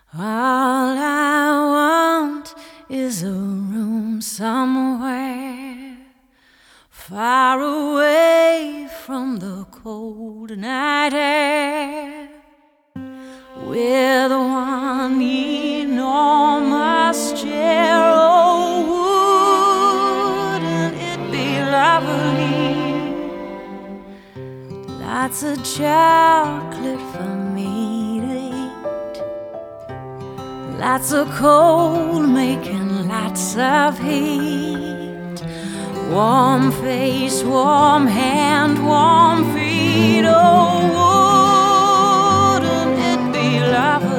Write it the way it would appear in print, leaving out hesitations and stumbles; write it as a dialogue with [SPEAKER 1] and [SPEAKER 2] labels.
[SPEAKER 1] All I want is a room somewhere far away from the cold night air, with one enormous chair. Oh, wouldn't it be lovely? Lots of chocolate for me to eat, lots of coal making lots of heat, warm face, warm hand, warm feet. Oh, wouldn't it be lovely?